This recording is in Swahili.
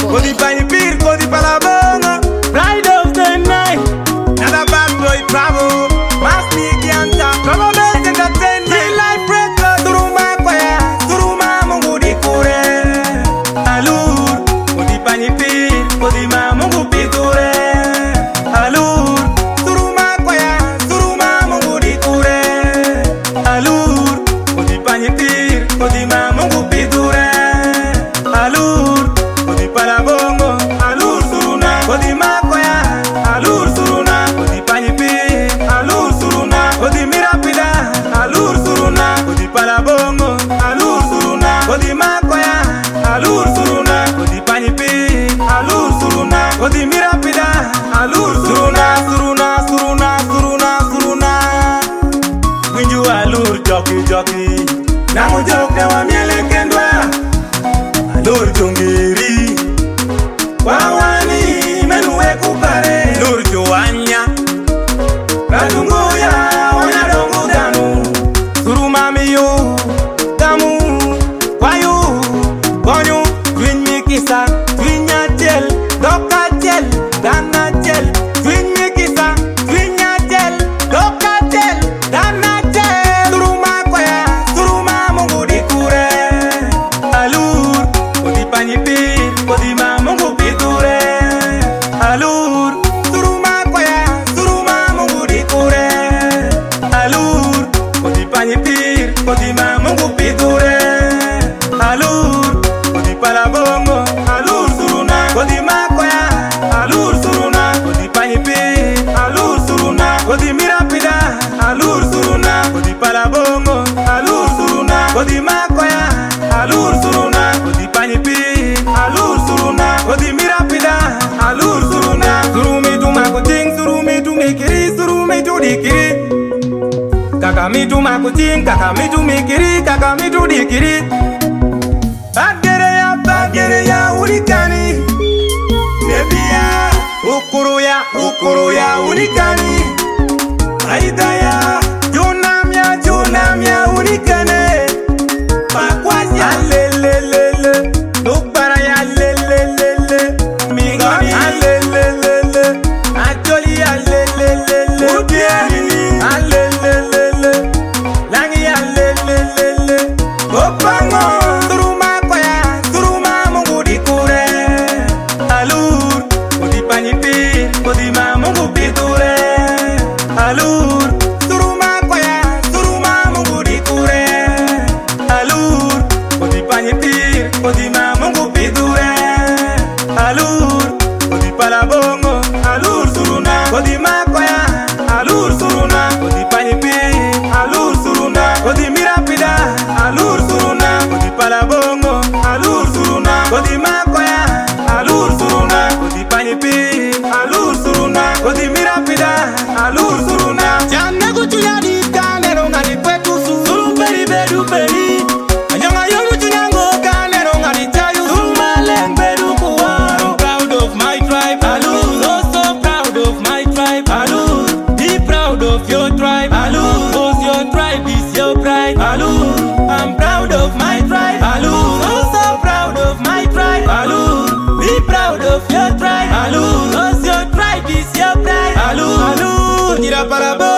Kodi Panipir, Kodi Palabongo, Pride of the night. Another bad boy travel, Masti Kianta, Trouble Bells Entertainment. Real life record, Turuma Kwaya, Turuma Mungu Dikure. Alur, Kodi Panipir, Kodi Mungu Piture. Alur, Turuma Kwaya, Turuma Mungu Dikure. Alur, Kodi Panipir, Kodi Mungu Piture. Alur, Kodi Palabongo, Alur Suruna, Kodi Makwaya, Alur Suruna, Kodi Panipir, Alur Suruna, Kodi Mirapida, Alur Suruna, Kodi Palabongo, Alur Suruna, Kodi Makwaya, Alur Suruna, Kodi Panipir, Alur Suruna, Kodi Mirapida, Alur Suruna, Suruna, Suruna, Suruna, Suruna. Winju Alur jockey jockey, Namu joke wa miele kendwa. Alur jungiri Wawani menuwe kupare Alur juwanya Radunguya wana dongu danu Suruma miyu Damu Wayu Gonyu Twin mikisa Twin yatel Doka tel Dana tel Twin mikisa Twin yatel Doka tel Dana tel Suruma kwaya Suruma mungu dikure Alur Kodi Panipir Kodi mungu piture Alur Suruma kwaya Suruma mungu dikure Alur Kodi Panipir Kodi mungu piture Alur Kodi Palabongo Alur Suruna Kodi makwaya Alur Suruna Kodi Panipir Alur Suruna Kodi Mirapida Alur Suruna Kodi Palabongo Alur Suruna Kodi makwaya Alur Suruna Kodi Panipir Alur Suruna Kodi Mirapida Alur Suruna Surumi tu makuting Surumi tu mikiri Surumi tu dikiri Kakami tu makuting Kakami tu mikiri Kakami tu dikiri Bagere ya unikani Nebia Ukuru ya unikani Aidaya Junam ya unikane Pakwasya Alelelele Nukbara ya lelelele Mingani Alelelele Acholi alelelele Udiani Alelelele Langi alelelele Opango Suruma kwaya Suruma mungu dikure Alur Kodi Panipir Kodi mungu piture Alur Suruma kwaya Suruma mungu dikure Alur Kodi Panipir Kodi mungu piture Alur Kodi Palabongo Alur Suruna Kodi makwaya Alur Suruna Kodi Panipir Alur Suruna Kodi Mirapida Alur Suruna Kodi Palabongo Alur Suruna Kodi makwaya Alur Suruna Kodi Panipir Alur Suruna Kodi Mirapida Alur Suruna Janne kuchunya di kanero ngani kwetu suru peri bedu peri Anyanga yolu chunyango kanero ngani chayu suru maleng bedu kuwaro Proud of my tribe Alur Oh so proud of my tribe Alur Be proud of your tribe Alur Cause your tribe is your pride Alur I'm proud of my tribe Alur Oh so proud of my tribe Alur Be proud of your tribe Alur Cause your tribe is your pride Alur Alur Nira Palabongo